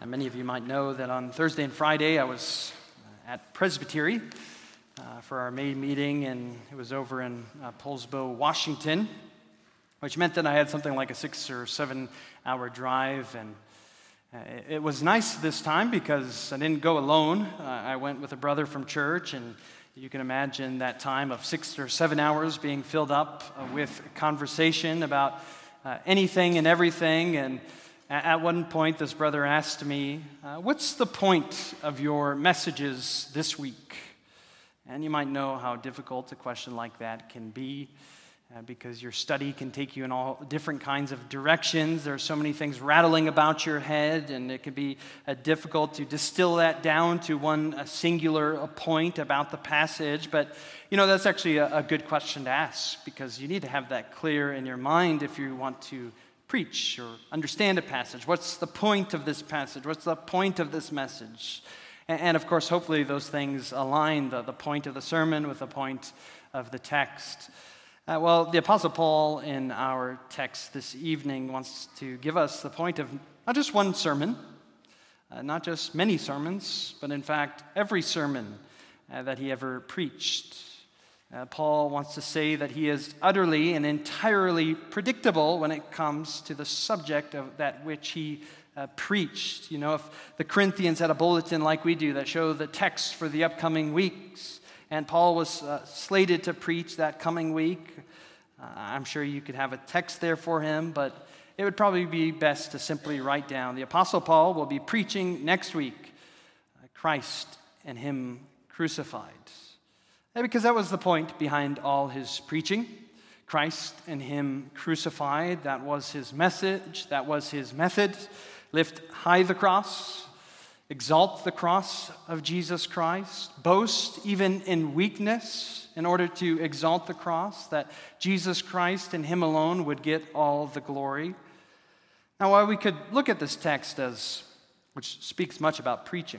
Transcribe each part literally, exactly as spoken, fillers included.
Uh, many of you might know that on Thursday and Friday I was uh, at Presbytery uh, for our May meeting, and it was over in uh, Poulsbo, Washington, which meant that I had something like a six or seven hour drive. And uh, it, it was nice this time because I didn't go alone. Uh, I went with a brother from church, and you can imagine that time of six or seven hours being filled up uh, with conversation about uh, anything and everything. And at one point, this brother asked me, uh, what's the point of your messages this week? And you might know how difficult a question like that can be uh, because your study can take you in all different kinds of directions. There are so many things rattling about your head, and it can be uh, difficult to distill that down to one a singular a point about the passage. But, you know, that's actually a, a good question to ask, because you need to have that clear in your mind if you want to preach or understand a passage. What's the point of this passage? What's the point of this message? And, and of course, hopefully those things align, the, the point of the sermon with the point of the text. Uh, well, the Apostle Paul in our text this evening wants to give us the point of not just one sermon, uh, not just many sermons, but in fact every sermon uh, that he ever preached. Uh, Paul wants to say that he is utterly and entirely predictable when it comes to the subject of that which he uh, preached. You know, if the Corinthians had a bulletin like we do that showed the text for the upcoming weeks, and Paul was uh, slated to preach that coming week, uh, I'm sure you could have a text there for him, but it would probably be best to simply write down, the Apostle Paul will be preaching next week, uh, Christ and him crucified. Because that was the point behind all his preaching. Christ and him crucified, that was his message, that was his method. Lift high the cross, exalt the cross of Jesus Christ, boast even in weakness in order to exalt the cross, that Jesus Christ and him alone would get all the glory. Now, while we could look at this text as, which speaks much about preaching,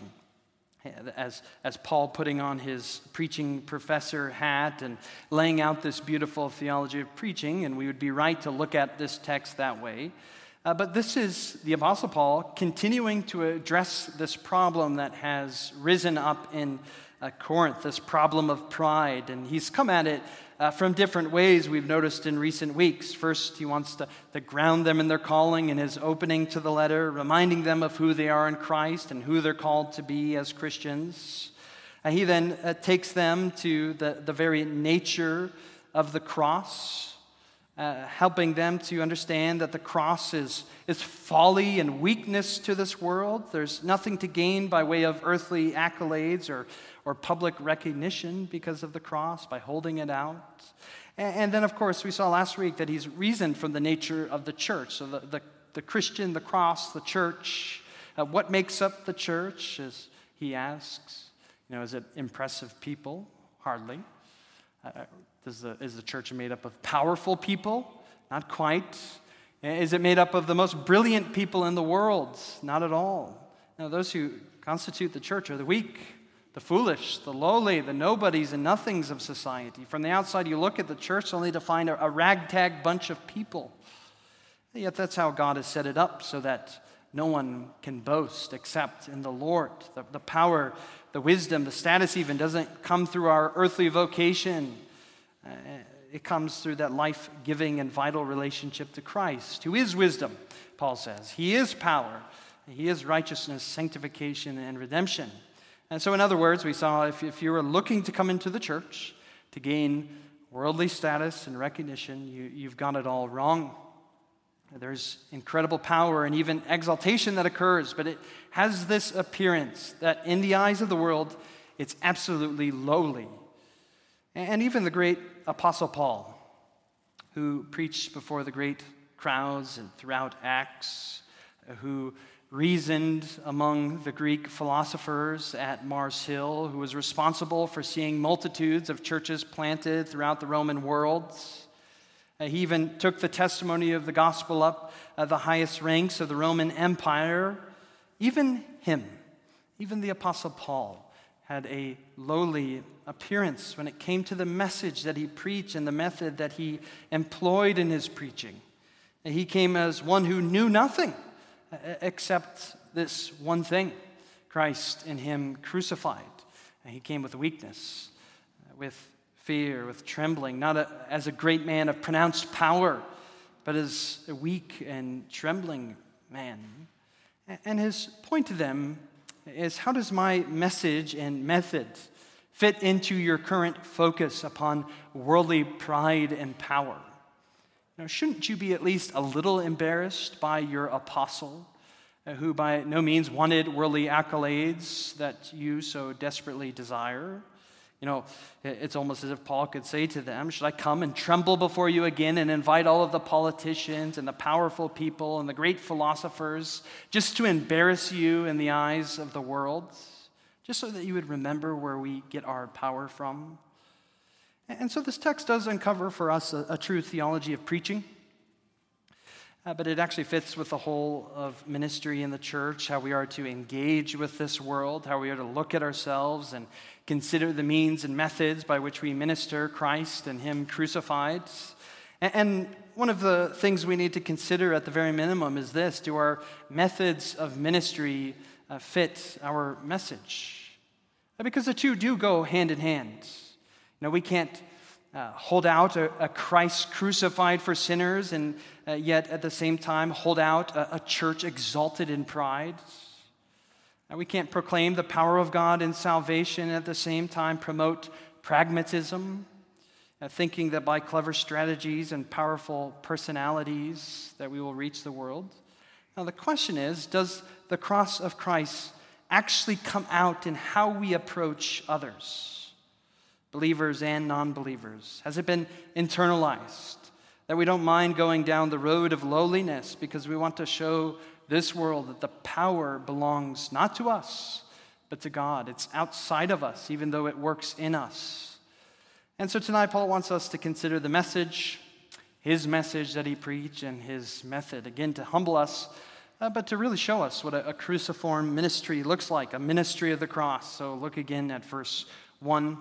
As, as Paul putting on his preaching professor hat and laying out this beautiful theology of preaching, and we would be right to look at this text that way. Uh, but this is the Apostle Paul continuing to address this problem that has risen up in uh, Corinth, this problem of pride, and he's come at it Uh, from different ways we've noticed in recent weeks. First, he wants to, to ground them in their calling in his opening to the letter, reminding them of who they are in Christ and who they're called to be as Christians. Uh, he then uh, takes them to the, the very nature of the cross, uh, helping them to understand that the cross is, is folly and weakness to this world. There's nothing to gain by way of earthly accolades or or public recognition because of the cross, by holding it out. And, and then, of course, we saw last week that he's reasoned from the nature of the church. So the, the, the Christian, the cross, the church, uh, what makes up the church, as he asks. You know, is it impressive people? Hardly. Uh, does the, is the church made up of powerful people? Not quite. Is it made up of the most brilliant people in the world? Not at all. Now, those who constitute the church are the weak, the foolish, the lowly, the nobodies and nothings of society. From the outside, you look at the church only to find a, a ragtag bunch of people. And yet that's how God has set it up, so that no one can boast except in the Lord. The, the power, the wisdom, the status even doesn't come through our earthly vocation. Uh, it comes through that life-giving and vital relationship to Christ, who is wisdom, Paul says. He is power. He is righteousness, sanctification, and redemption. And so, in other words, we saw if, if you were looking to come into the church to gain worldly status and recognition, you, you've got it all wrong. There's incredible power and even exaltation that occurs, but it has this appearance that in the eyes of the world, it's absolutely lowly. And even the great Apostle Paul, who preached before the great crowds and throughout Acts, who reasoned among the Greek philosophers at Mars Hill, who was responsible for seeing multitudes of churches planted throughout the Roman world. Uh, he even took the testimony of the gospel up uh, the highest ranks of the Roman Empire. Even him, even the Apostle Paul, had a lowly appearance when it came to the message that he preached and the method that he employed in his preaching. And he came as one who knew nothing except this one thing, Christ and him crucified. And he came with weakness, with fear, with trembling, not a, as a great man of pronounced power, but as a weak and trembling man. And his point to them is, how does my message and method fit into your current focus upon worldly pride and power? Now, shouldn't you be at least a little embarrassed by your apostle, uh, who by no means wanted worldly accolades that you so desperately desire? You know, it's almost as if Paul could say to them, should I come and tremble before you again and invite all of the politicians and the powerful people and the great philosophers just to embarrass you in the eyes of the world, just so that you would remember where we get our power from? And so this text does uncover for us a, a true theology of preaching, uh, but it actually fits with the whole of ministry in the church, how we are to engage with this world, how we are to look at ourselves and consider the means and methods by which we minister Christ and him crucified. And, and one of the things we need to consider at the very minimum is this: do our methods of ministry uh, fit our message? Because the two do go hand in hand. You know, we can't uh, hold out a, a Christ crucified for sinners and uh, yet at the same time hold out a, a church exalted in pride. Uh, we can't proclaim the power of God in salvation and at the same time promote pragmatism, uh, thinking that by clever strategies and powerful personalities that we will reach the world. Now the question is, does the cross of Christ actually come out in how we approach others? Believers and non-believers? Has it been internalized that we don't mind going down the road of lowliness because we want to show this world that the power belongs not to us, but to God? It's outside of us, even though it works in us. And so tonight, Paul wants us to consider the message, his message that he preached, and his method, again, to humble us, uh, but to really show us what a, a cruciform ministry looks like, a ministry of the cross. So look again at verse one.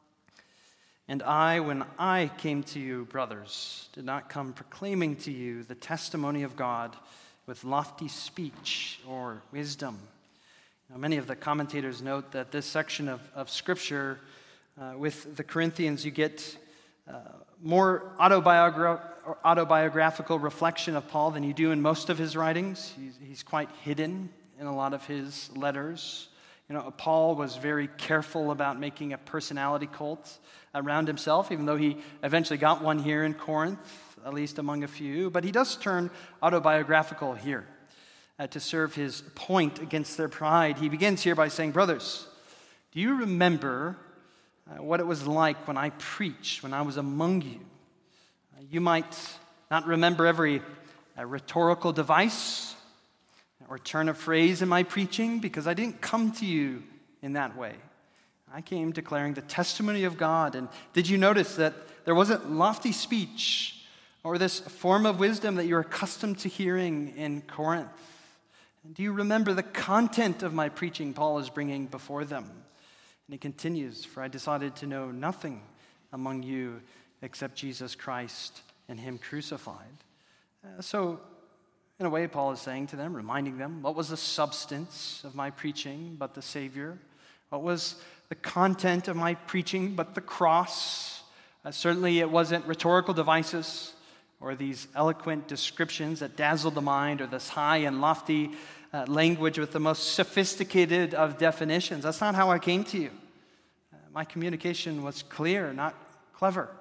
And I, when I came to you, brothers, did not come proclaiming to you the testimony of God with lofty speech or wisdom. Now, many of the commentators note that this section of, of Scripture, uh, with the Corinthians, you get uh, more autobiogra- or autobiographical reflection of Paul than you do in most of his writings. He's, he's quite hidden in a lot of his letters. You know, Paul was very careful about making a personality cult around himself, even though he eventually got one here in Corinth, at least among a few. But he does turn autobiographical here uh, to serve his point against their pride. He begins here by saying, brothers, do you remember uh, what it was like when I preached, when I was among you? Uh, you might not remember every uh, rhetorical device or turn of phrase in my preaching, because I didn't come to you in that way. I came declaring the testimony of God. And did you notice that there wasn't lofty speech or this form of wisdom that you're accustomed to hearing in Corinth? And do you remember the content of my preaching Paul is bringing before them? And he continues, for I decided to know nothing among you except Jesus Christ and him crucified. Uh, so, in a way, Paul is saying to them, reminding them, what was the substance of my preaching but the Savior? What was the content of my preaching but the cross? Uh, certainly it wasn't rhetorical devices or these eloquent descriptions that dazzled the mind or this high and lofty uh, language with the most sophisticated of definitions. That's not how I came to you. Uh, my communication was clear, not clever.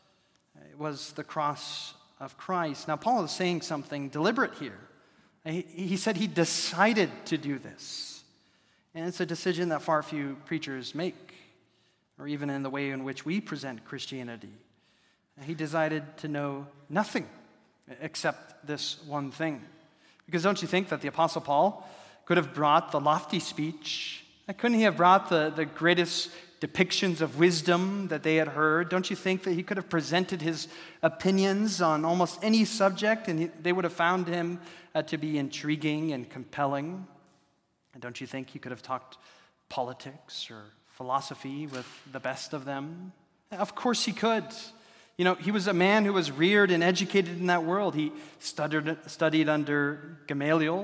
It was the cross of Christ. Now, Paul is saying something deliberate here. He, he said he decided to do this. And it's a decision that far few preachers make, or even in the way in which we present Christianity. He decided to know nothing except this one thing. Because don't you think that the Apostle Paul could have brought the lofty speech? Couldn't he have brought the, the greatest depictions of wisdom that they had heard? Don't you think that he could have presented his opinions on almost any subject and he, they would have found him uh, to be intriguing and compelling? And don't you think he could have talked politics or philosophy with the best of them? Of course he could. You know, he was a man who was reared and educated in that world. He studied, studied under Gamaliel,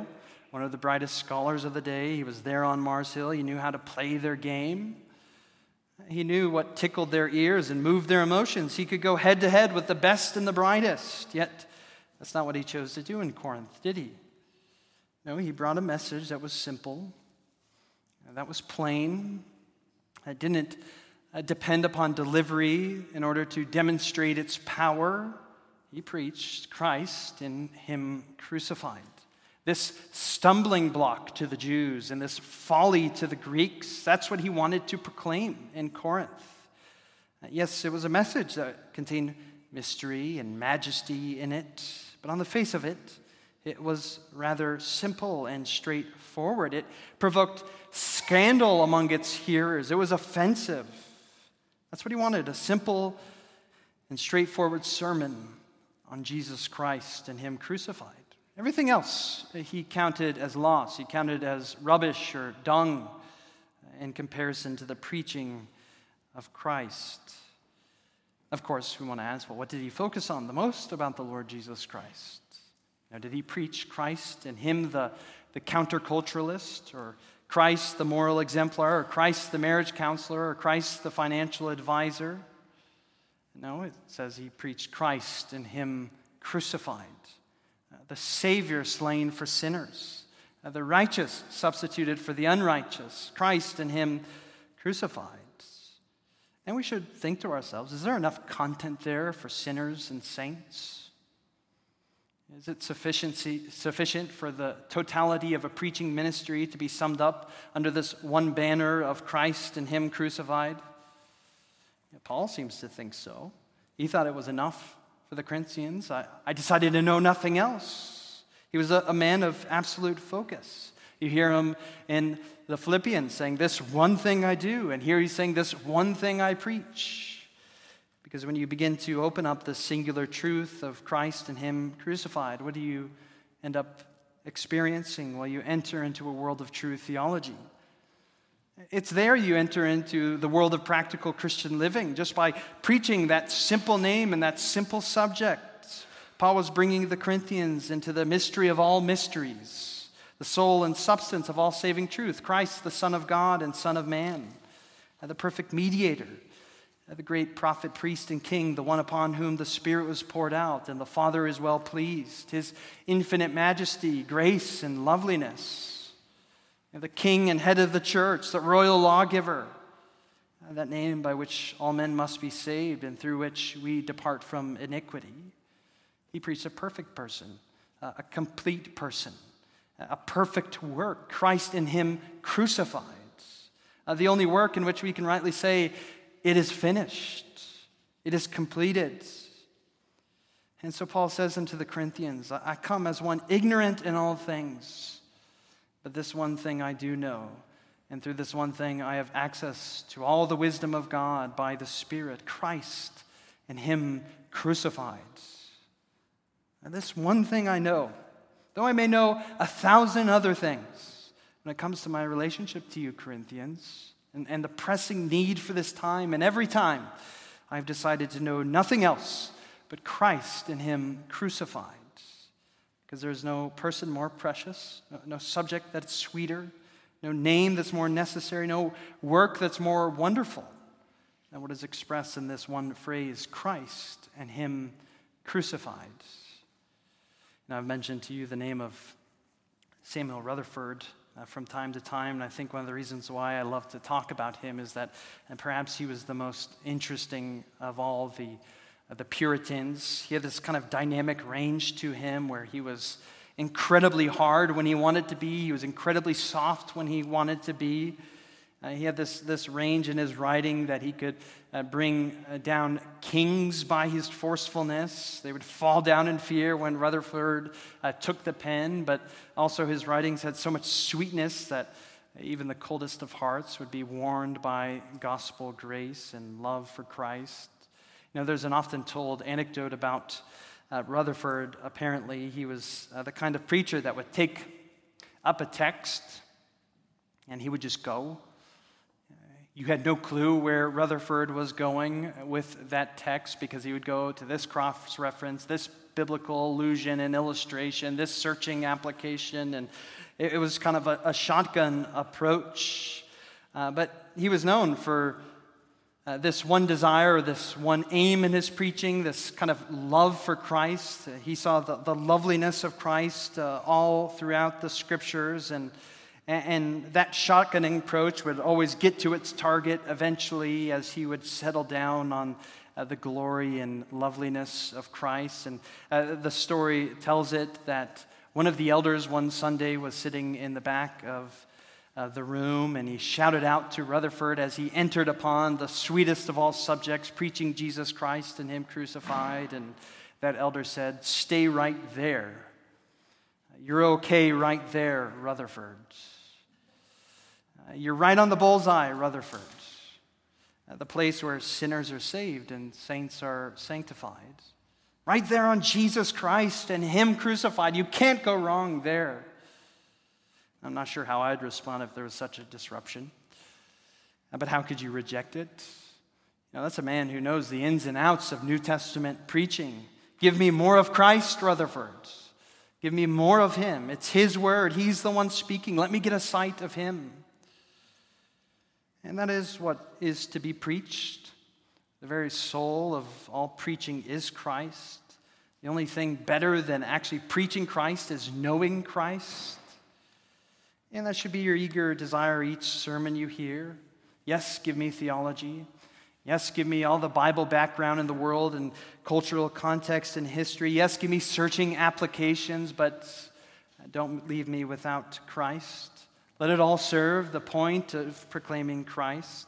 one of the brightest scholars of the day. He was there on Mars Hill. He knew how to play their game. He knew what tickled their ears and moved their emotions. He could go head to head with the best and the brightest. Yet, that's not what he chose to do in Corinth, did he? No, he brought a message that was simple, that was plain. It didn't uh, depend upon delivery in order to demonstrate its power. He preached Christ and Him crucified. This stumbling block to the Jews and this folly to the Greeks, that's what he wanted to proclaim in Corinth. Uh, yes, it was a message that contained mystery and majesty in it, but on the face of it, it was rather simple and straightforward. It provoked scandal among its hearers. It was offensive. That's what he wanted, a simple and straightforward sermon on Jesus Christ and Him crucified. Everything else he counted as loss. He counted as rubbish or dung in comparison to the preaching of Christ. Of course, we want to ask, well, what did he focus on the most about the Lord Jesus Christ? Now, did he preach Christ and Him the, the counterculturalist, or Christ the moral exemplar, or Christ the marriage counselor, or Christ the financial advisor? No, it says he preached Christ and Him crucified, uh, the Savior slain for sinners, uh, the righteous substituted for the unrighteous, Christ and Him crucified. And we should think to ourselves, is there enough content there for sinners and saints? Is it sufficiency, sufficient for the totality of a preaching ministry to be summed up under this one banner of Christ and Him crucified? Yeah, Paul seems to think so. He thought it was enough for the Corinthians. I, I decided to know nothing else. He was a, a man of absolute focus. You hear him in the Philippians saying, this one thing I do, and here he's saying, this one thing I preach. Because when you begin to open up the singular truth of Christ and Him crucified, what do you end up experiencing while you enter into a world of true theology? It's there you enter into the world of practical Christian living, just by preaching that simple name and that simple subject. Paul was bringing the Corinthians into the mystery of all mysteries, the soul and substance of all saving truth, Christ, the Son of God and Son of Man, the perfect mediator, the great prophet, priest, and king, the one upon whom the Spirit was poured out, and the Father is well pleased, His infinite majesty, grace, and loveliness, the King and head of the church, the royal lawgiver, that name by which all men must be saved and through which we depart from iniquity. He preached a perfect person, a complete person, a perfect work, Christ in Him crucified, the only work in which we can rightly say, it is finished. It is completed. And so Paul says unto the Corinthians, I come as one ignorant in all things, but this one thing I do know, and through this one thing I have access to all the wisdom of God by the Spirit, Christ and Him crucified. And this one thing I know, though I may know a thousand other things, when it comes to my relationship to you, Corinthians, And, and the pressing need for this time, and every time I've decided to know nothing else but Christ and Him crucified. Because there's no person more precious, no, no subject that's sweeter, no name that's more necessary, no work that's more wonderful than what is expressed in this one phrase, Christ and Him crucified. Now, I've mentioned to you the name of Samuel Rutherford Uh, from time to time, and I think one of the reasons why I love to talk about him is that, and perhaps he was the most interesting of all the uh, the Puritans. He had this kind of dynamic range to him where he was incredibly hard when he wanted to be. He was incredibly soft when he wanted to be. Uh, he had this, this range in his writing that he could uh, bring uh, down kings by his forcefulness. They would fall down in fear when Rutherford uh, took the pen, but also his writings had so much sweetness that even the coldest of hearts would be warmed by gospel grace and love for Christ. You know, there's an often told anecdote about uh, Rutherford. Apparently, he was uh, the kind of preacher that would take up a text and he would just go. You had no clue where Rutherford was going with that text because he would go to this cross-reference, this biblical allusion and illustration, this searching application, and It, it was kind of a, a shotgun approach. Uh, but he was known for uh, this one desire, this one aim in his preaching, this kind of love for Christ. Uh, he saw the, the loveliness of Christ uh, all throughout the scriptures, and, and that shotgunning approach would always get to its target eventually as he would settle down on uh, the glory and loveliness of Christ. And uh, the story tells it that one of the elders one Sunday was sitting in the back of Uh, the room, and he shouted out to Rutherford as he entered upon the sweetest of all subjects, preaching Jesus Christ and him crucified. And that elder said, "Stay right there. You're okay right there, Rutherford. Uh, you're right on the bullseye, Rutherford. Uh, the place where sinners are saved and saints are sanctified. Right there on Jesus Christ and him crucified. You can't go wrong there." I'm not sure how I'd respond if there was such a disruption. But how could you reject it? You know, that's a man who knows the ins and outs of New Testament preaching. Give me more of Christ, Rutherford. Give me more of him. It's his word. He's the one speaking. Let me get a sight of him. And that is what is to be preached. The very soul of all preaching is Christ. The only thing better than actually preaching Christ is knowing Christ. And that should be your eager desire each sermon you hear. Yes, give me theology. Yes, give me all the Bible background in the world and cultural context and history. Yes, give me searching applications, but don't leave me without Christ. Let it all serve the point of proclaiming Christ.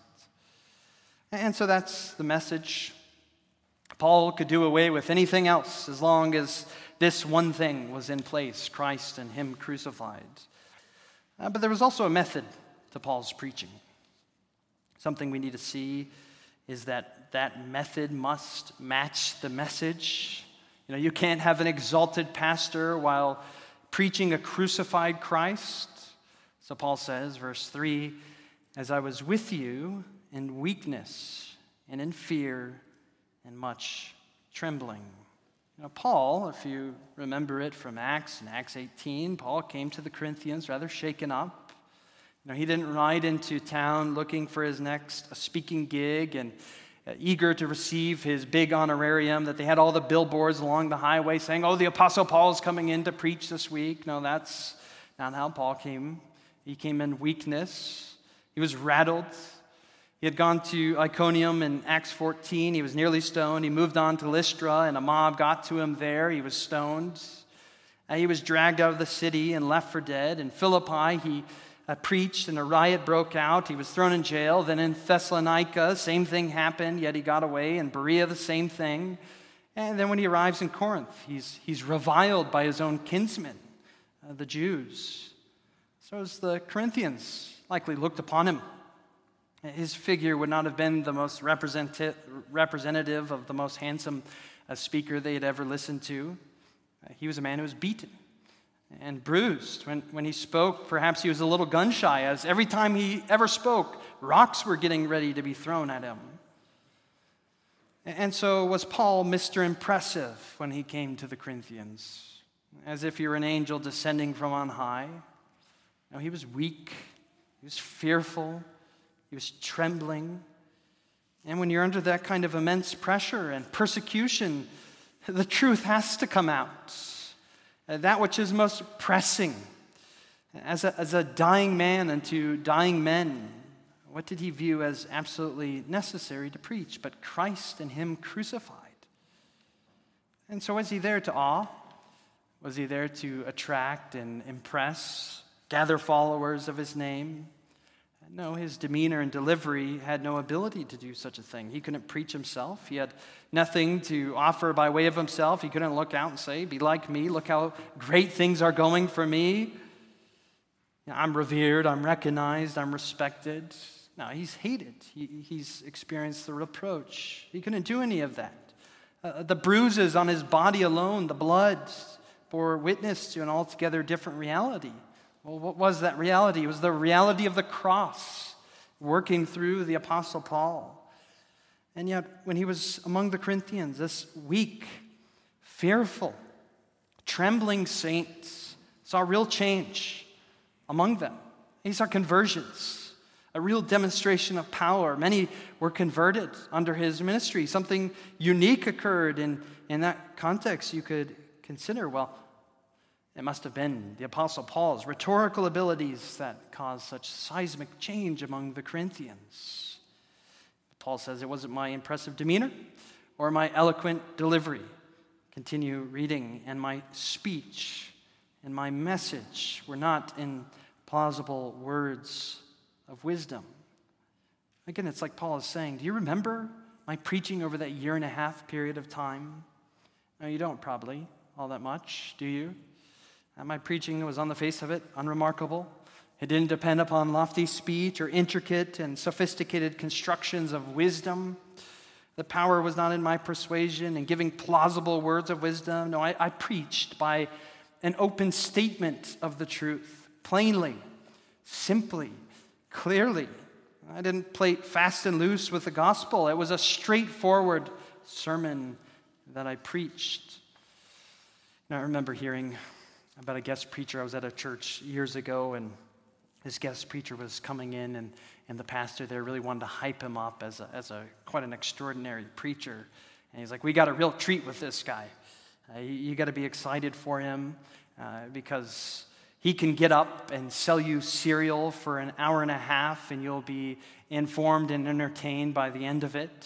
And so that's the message. Paul could do away with anything else as long as this one thing was in place, Christ and him crucified. Uh, but there was also a method to Paul's preaching. Something we need to see is that that method must match the message. You know, you can't have an exalted pastor while preaching a crucified Christ. So Paul says, verse three, "As I was with you in weakness and in fear and much trembling." Now, Paul, if you remember it from Acts, in Acts eighteen, Paul came to the Corinthians rather shaken up. You know, he didn't ride into town looking for his next speaking gig and uh, eager to receive his big honorarium, that they had all the billboards along the highway saying, "Oh, the Apostle Paul is coming in to preach this week." No, that's not how Paul came. He came in weakness. He was rattled. He had gone to Iconium in Acts fourteen. He was nearly stoned. He moved on to Lystra, and a mob got to him there. He was stoned. Uh, he was dragged out of the city and left for dead. In Philippi, he uh, preached, and a riot broke out. He was thrown in jail. Then in Thessalonica, same thing happened, yet he got away. In Berea, the same thing. And then when he arrives in Corinth, he's, he's reviled by his own kinsmen, uh, the Jews. So as the Corinthians likely looked upon him, his figure would not have been the most representative representative of the most handsome uh, speaker they had ever listened to. Uh, he was a man who was beaten and bruised. When, when he spoke, perhaps he was a little gun-shy, as every time he ever spoke, rocks were getting ready to be thrown at him. And so was Paul Mister Impressive when he came to the Corinthians, as if he were an angel descending from on high. No, he was weak, he was fearful, he was trembling. And when you're under that kind of immense pressure and persecution, the truth has to come out. That which is most pressing. As a, as a dying man unto dying men, what did he view as absolutely necessary to preach? But Christ and him crucified. And so was he there to awe? Was he there to attract and impress, gather followers of his name? No, his demeanor and delivery had no ability to do such a thing. He couldn't preach himself. He had nothing to offer by way of himself. He couldn't look out and say, "Be like me. Look how great things are going for me. I'm revered. I'm recognized. I'm respected." No, he's hated. He, he's experienced the reproach. He couldn't do any of that. Uh, the bruises on his body alone, the blood, bore witness to an altogether different reality. Well, what was that reality? It was the reality of the cross working through the Apostle Paul. And yet, when he was among the Corinthians, this weak, fearful, trembling saint saw real change. among them. He saw conversions, a real demonstration of power. Many were converted under his ministry. Something unique occurred in, in that context. You could consider, well, it must have been the Apostle Paul's rhetorical abilities that caused such seismic change among the Corinthians. Paul says it wasn't my impressive demeanor or my eloquent delivery. Continue reading. And my speech and my message were not in plausible words of wisdom. Again, it's like Paul is saying, do you remember my preaching over that year and a half period of time? No, you don't probably all that much, do you? And my preaching was on the face of it unremarkable. It didn't depend upon lofty speech or intricate and sophisticated constructions of wisdom. The power was not in my persuasion and giving plausible words of wisdom. No, I, I preached by an open statement of the truth, plainly, simply, clearly. I didn't play fast and loose with the gospel. It was a straightforward sermon that I preached. And I remember hearing about a guest preacher. I was at a church years ago, and this guest preacher was coming in, and, and the pastor there really wanted to hype him up as a, as a quite an extraordinary preacher. And he's like, we got a real treat with this guy. Uh, you you got to be excited for him uh, because he can get up and sell you cereal for an hour and a half, and you'll be informed and entertained by the end of it.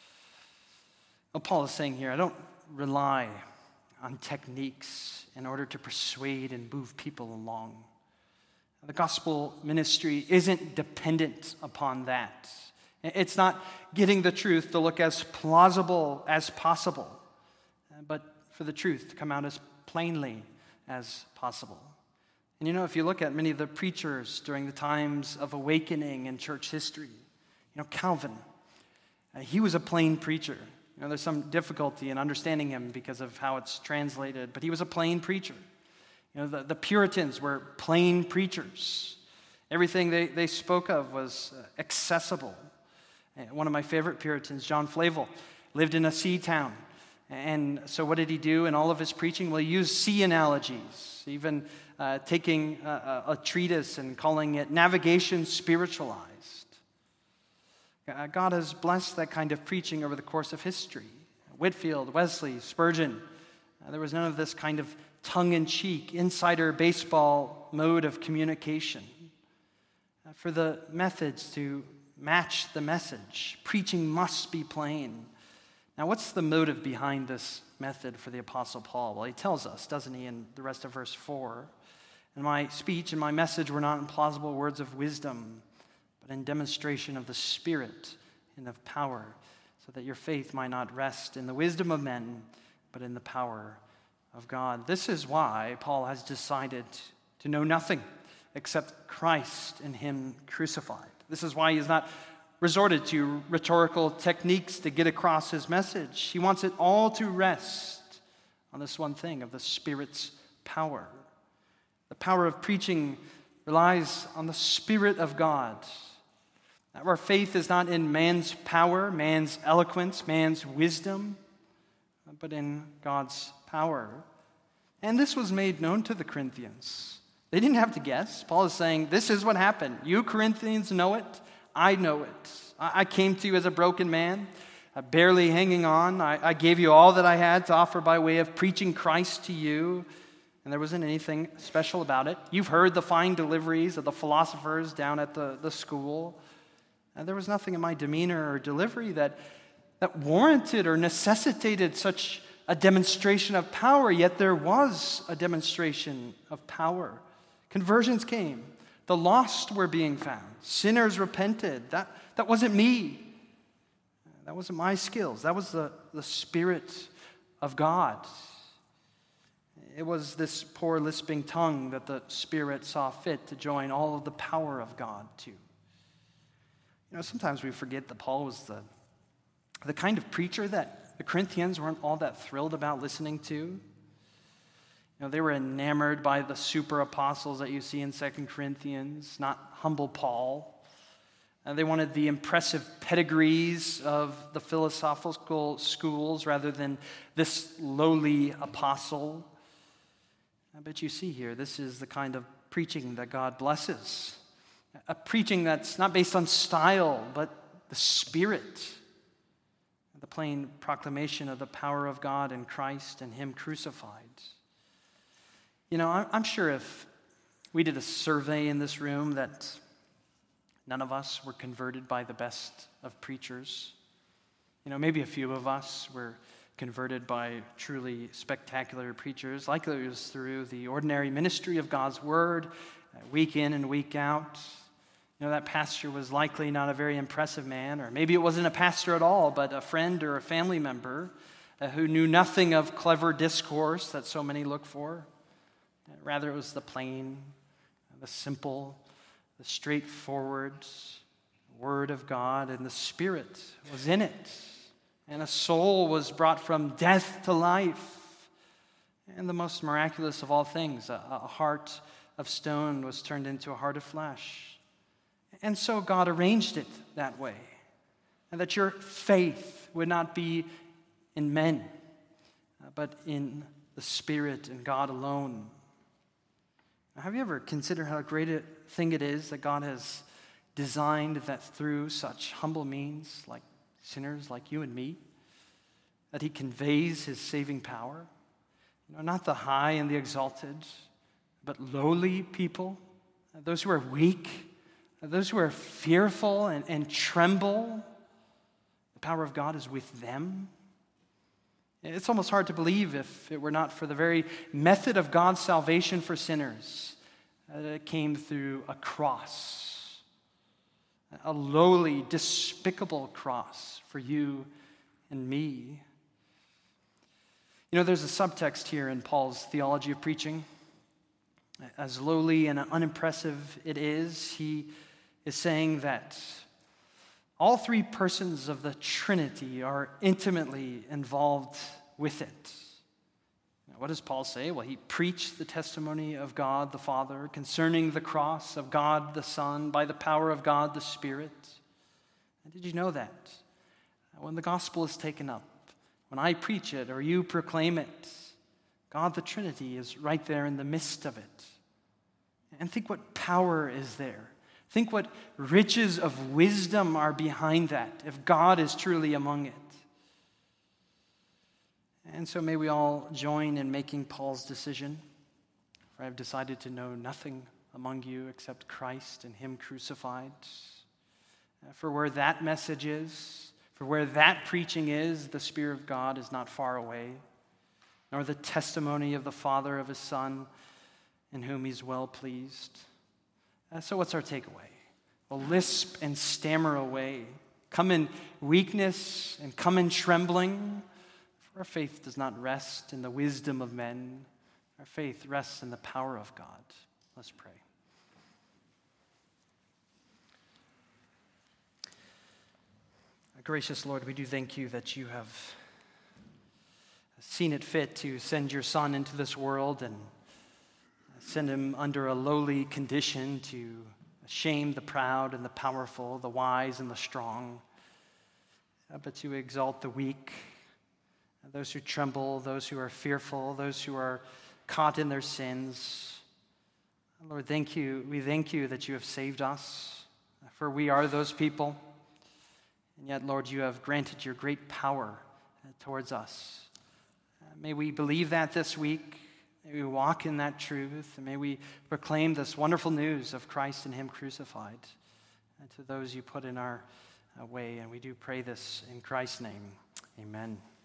Well, Paul is saying here, I don't rely on techniques in order to persuade and move people along. The gospel ministry isn't dependent upon that. It's not getting the truth to look as plausible as possible, but for the truth to come out as plainly as possible. And you know, if you look at many of the preachers during the times of awakening in church history, you know, Calvin, uh, he was a plain preacher. You know, there's some difficulty in understanding him because of how it's translated, but he was a plain preacher. You know, the, the Puritans were plain preachers. Everything they, they spoke of was accessible. And one of my favorite Puritans, John Flavel, lived in a sea town. And so what did he do in all of his preaching? Well, he used sea analogies, even uh, taking a, a treatise and calling it Navigation Spiritualized. God has blessed that kind of preaching over the course of history. Whitefield, Wesley, Spurgeon. Uh, there was none of this kind of tongue-in-cheek, insider baseball mode of communication. Uh, for the methods to match the message, preaching must be plain. Now, what's the motive behind this method for the Apostle Paul? Well, he tells us, doesn't he, in the rest of verse four, and my speech and my message were not in plausible words of wisdom, but in demonstration of the Spirit and of power, so that your faith might not rest in the wisdom of men, but in the power of God. This is why Paul has decided to know nothing except Christ and Him crucified. This is why he has not resorted to rhetorical techniques to get across his message. He wants it all to rest on this one thing of the Spirit's power. The power of preaching relies on the Spirit of God. Our faith is not in man's power, man's eloquence, man's wisdom, but in God's power. And this was made known to the Corinthians. They didn't have to guess. Paul is saying, this is what happened. You Corinthians know it. I know it. I came to you as a broken man, barely hanging on. I, I gave you all that I had to offer by way of preaching Christ to you, and there wasn't anything special about it. You've heard the fine deliveries of the philosophers down at the, the school. And there was nothing in my demeanor or delivery that, that warranted or necessitated such a demonstration of power, yet there was a demonstration of power. Conversions came. The lost were being found. Sinners repented. That, that wasn't me. That wasn't my skills. That was the, the Spirit of God. It was this poor lisping tongue that the Spirit saw fit to join all of the power of God to. You know, sometimes we forget that Paul was the, the kind of preacher that the Corinthians weren't all that thrilled about listening to. You know, they were enamored by the super apostles that you see in Second Corinthians, not humble Paul. And they wanted the impressive pedigrees of the philosophical schools rather than this lowly apostle. But you see here, this is the kind of preaching that God blesses, a preaching that's not based on style, but the Spirit, the plain proclamation of the power of God in Christ and Him crucified. You know, I'm sure if we did a survey in this room that none of us were converted by the best of preachers. You know, maybe a few of us were converted by truly spectacular preachers. Likely it was through the ordinary ministry of God's Word, week in and week out. You know, that pastor was likely not a very impressive man, or maybe it wasn't a pastor at all, but a friend or a family member uh, who knew nothing of clever discourse that so many look for. Rather, it was the plain, the simple, the straightforward Word of God, and the Spirit was in it. And a soul was brought from death to life. And the most miraculous of all things, a, a heart of stone was turned into a heart of flesh. And so God arranged it that way, and that your faith would not be in men, but in the Spirit and God alone. Now, have you ever considered how great a thing it is that God has designed that through such humble means, like sinners like you and me, that He conveys His saving power? You know, not the high and the exalted, but lowly people, those who are weak, those who are fearful and, and tremble. The power of God is with them. It's almost hard to believe if it were not for the very method of God's salvation for sinners that it came through a cross, a lowly, despicable cross for you and me. You know, there's a subtext here in Paul's theology of preaching. As lowly and unimpressive it is, he is saying that all three persons of the Trinity are intimately involved with it. Now, what does Paul say? Well, he preached the testimony of God the Father concerning the cross of God the Son by the power of God the Spirit. And did you know that? When the gospel is taken up, when I preach it or you proclaim it, God the Trinity is right there in the midst of it. And think what power is there. Think what riches of wisdom are behind that, if God is truly among it. And so may we all join in making Paul's decision. For I have decided to know nothing among you except Christ and Him crucified. For where that message is, for where that preaching is, the Spirit of God is not far away, nor the testimony of the Father of His Son, in whom He's well pleased. Uh, so what's our takeaway? Well, lisp and stammer away. Come in weakness and come in trembling. For our faith does not rest in the wisdom of men. Our faith rests in the power of God. Let's pray. Gracious Lord, we do thank you that you have seen it fit to send your Son into this world and send Him under a lowly condition to shame the proud and the powerful, the wise and the strong, but to exalt the weak, those who tremble, those who are fearful, those who are caught in their sins. Lord, thank you. We thank you that you have saved us, for we are those people. And yet, Lord, you have granted your great power towards us. May we believe that this week. May we walk in that truth. And may we proclaim this wonderful news of Christ and Him crucified and to those you put in our way. And we do pray this in Christ's name. Amen.